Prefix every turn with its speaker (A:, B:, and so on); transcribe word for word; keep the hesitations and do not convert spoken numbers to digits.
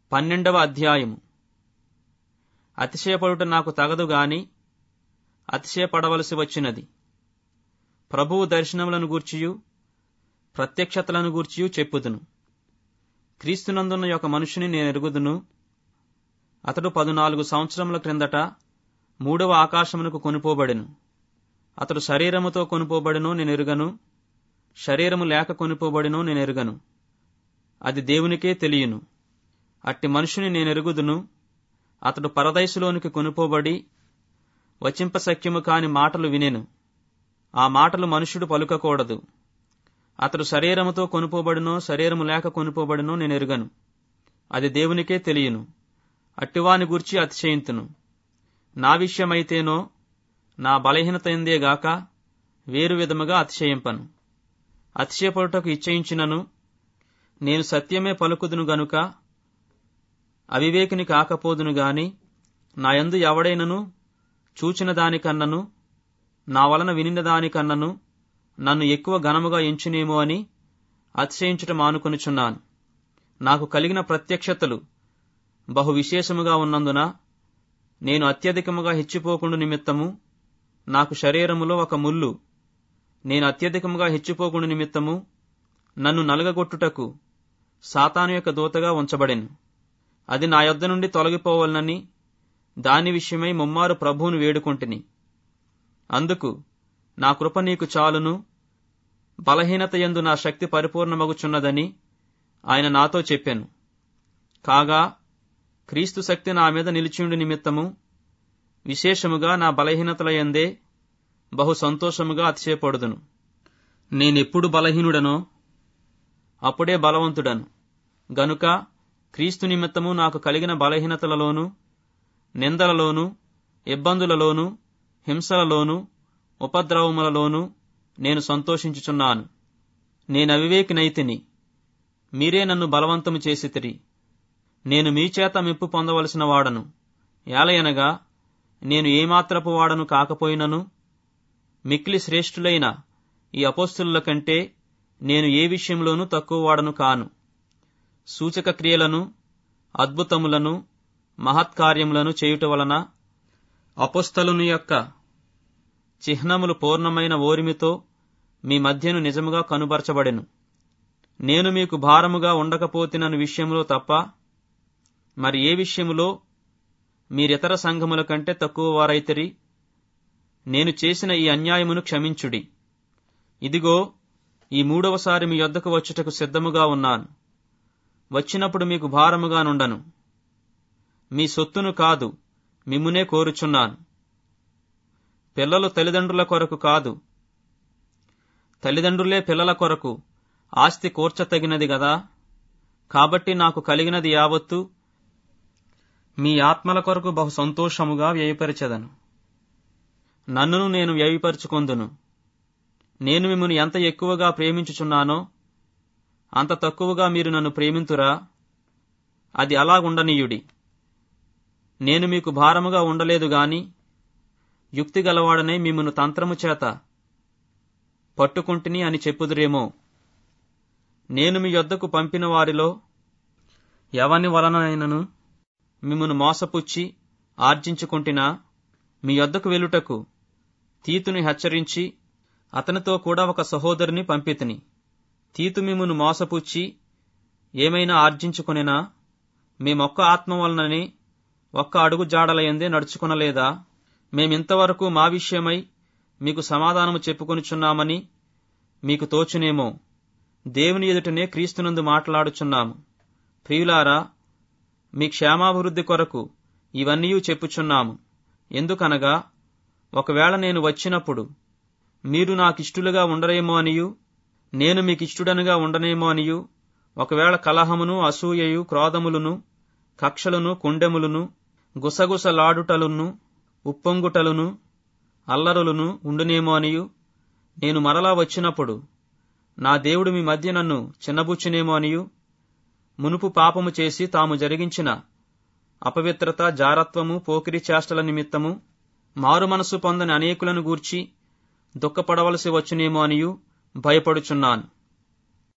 A: పన్నెండవ అధ్యాయము. అతిశయపడుట నాకు తగదు గాని అతిశయపడవలసి వచ్చినది. ప్రభువు దర్శనములను గూర్చియు ప్రత్యక్షతలను గూర్చియు చెప్పుదును. క్రీస్తునందున్న యొక్క మనుషుని నేను ఎరుగుదును. అతడు పదునాలుగు సంవత్సరముల క్రిందట మూడవ ఆకాశమునకు కొనుపోబడెను. అతడు శరీరముతో కొనుపోబడినో నేను ఎరుగను, శరీరము లేక కొనుపోబడినో నేను ఎరుగను. అది దేవునికే తెలియను. అట్టి మనుషుని నేను ఎరుగుదును. అతడు పరదైసులోనికి కొనుపోబడి వచింపశక్యము కాని మాటలు వినెను. ఆ మాటలు మనుష్యుడు పలుకకూడదు. అతడు శరీరముతో కొనుపోబడినో శరీరము లేక కొనుపోబడినో నేను ఎరుగను. అది దేవునికే తెలియను. అట్టివాని గూర్చి అతిశయింతును. నా విషయమైతేనో నా బలహీనత ఎందేగాక వేరు విధముగా అతిశయింపను. అతిశయపడుటకు ఇచ్చయించినను నేను సత్యమే పలుకుదును గనుక అవివేకిని కాకపోదును గాని, నా యందు ఎవడైనను చూచిన దానికన్నను నా వలన వినిన దానికన్నను నన్ను ఎక్కువ ఘనముగా ఎంచునేమో అని అతిశయించుట మానుకొనుచున్నాను. నాకు కలిగిన ప్రత్యక్షతలు బహు విశేషముగా ఉన్నందున నేను అత్యధికముగా హెచ్చిపోకుండు నిమిత్తము నాకు శరీరములో ఒక ముల్లు, నేను అత్యధికముగా హెచ్చిపోకుండు నిమిత్తము నన్ను నలగగొట్టుటకు సాతాను యొక్క దూతగా ఉంచబడెను. అది నా యొద్ద నుండి తొలగిపోవాలనని దాని విషయమై ముమ్మారు ప్రభువును వేడుకొంటిని. అందుకు నా కృప నీకు చాలును, బలహీనత యందు నా శక్తి పరిపూర్ణమగుచున్నదని ఆయన నాతో చెప్పాను. కాగా క్రీస్తు శక్తి నా మీద నిలిచియుండు నిమిత్తము విశేషముగా నా బలహీనతల యందే బహు సంతోషముగా అతిశయపడుదును. నేనెప్పుడు బలహీనుడనో అప్పుడే బలవంతుడను. గనుక క్రీస్తు నిమిత్తము నాకు కలిగిన బలహీనతలలోను, నిందలలోను, ఇబ్బందులలోను, హింసలలోను, ఉపద్రవములలోను నేను సంతోషించుచున్నాను. నేనవివేకినైతిని, మీరే నన్ను బలవంతము చేసితిరి. నేను మీ చేత మెప్పు పొందవలసిన వాడను. ఏలయనగా నేను ఏమాత్రపు వాడను కాకపోయినను మిక్కిలి శ్రేష్ఠులైన ఈ అపోస్తలుల కంటే నేను ఏ విషయంలోనూ తక్కువ వాడను కాను. సూచక క్రియలను, అద్భుతములను, మహత్కార్యములను చేయుట వలన అపోస్తలుని యొక్క చిహ్నములు పూర్ణమైన ఓరిమితో మీ మధ్యను నిజముగా కనుబరచబడెను. నేను మీకు భారముగా ఉండకపోతినను విషయంలో తప్ప మరి ఏ విషయములో మీరితర సంఘముల కంటే తక్కువ వారైతిరి. నేను చేసిన ఈ అన్యాయమును క్షమించుడి. ఇదిగో ఈ మూడవసారి మీ యొద్దకు వచ్చుటకు సిద్ధముగా ఉన్నాను. వచ్చినప్పుడు మీకు భారముగా నుండను. మీ సొత్తును కాదు, మిమ్మునే కోరుచున్నాను. పిల్లలు తల్లిదండ్రుల కొరకు కాదు, తల్లిదండ్రులే పిల్లల కొరకు ఆస్తి కూర్చతగినది గదా. కాబట్టి నాకు కలిగినది యావత్తు మీ ఆత్మల కొరకు బహు సంతోషముగా వ్యయపరచెదను. నన్నును నేను వ్యయపరచుకొందును. నేను మిమ్మల్ని ఎంత ఎక్కువగా ప్రేమించుచున్నానో అంత తక్కువగా మీరు నన్ను ప్రేమింతురా? అది అలాగుండనీయుడి. నేను మీకు భారముగా ఉండలేదు గాని యుక్తి గలవాడనే మిమ్మను తంత్రము చేత పట్టుకుంటుని అని చెప్పుదురేమో. నేను మీ యొద్దకు పంపిన వారిలో ఎవని వలనైనను మిమ్మను మోసపుచ్చి ఆర్జించుకుంటున్నా మీ యొద్దకు వెలుటకు తీతుని హెచ్చరించి అతనితో కూడా ఒక సహోదరుని పంపితిని. తీతు మిమ్మును మోసపుచ్చి ఏమైనా ఆర్జించుకొనినా మేమొక్క ఆత్మ వలననే ఒక్క అడుగు జాడలయందే నడుచుకొనలేదా? మేమింతవరకు మా విషయమై మీకు సమాధానము చెప్పుకొనుచున్నామని మీకు తోచునేమో. దేవుని ఎదుటనే క్రీస్తునందు మాట్లాడుచున్నాము. ప్రియులారా, మీ క్షేమాభివృద్ధి కొరకు ఇవన్నీ చెప్పుచున్నాము. ఎందుకనగా ఒకవేళ నేను వచ్చినప్పుడు మీరు నాకిష్టులుగా ఉండరేమో అనియు నేను మీకిష్టుడనుగా ఉండనేమో అనియు, ఒకవేళ కలహమును, అసూయయు, క్రోధములను, కక్షలను, కుండెములను, గుసగుసలాడుటలును, ఉప్పొంగుటలును, అల్లరులను ఉండునేమో అనియు, నేను మరలా వచ్చినప్పుడు నా దేవుడు మీ మధ్య నన్ను చిన్నబుచ్చునేమో అనియు, మునుపు పాపము చేసి తాము జరిగించిన అపవిత్రత, జారత్వము, పోకిరి చేష్టల నిమిత్తము మారు మనసు పొందని అనేకులను గూర్చి దుఃఖపడవలసి వచ్చునేమో అనియు భయపడుచున్నాను.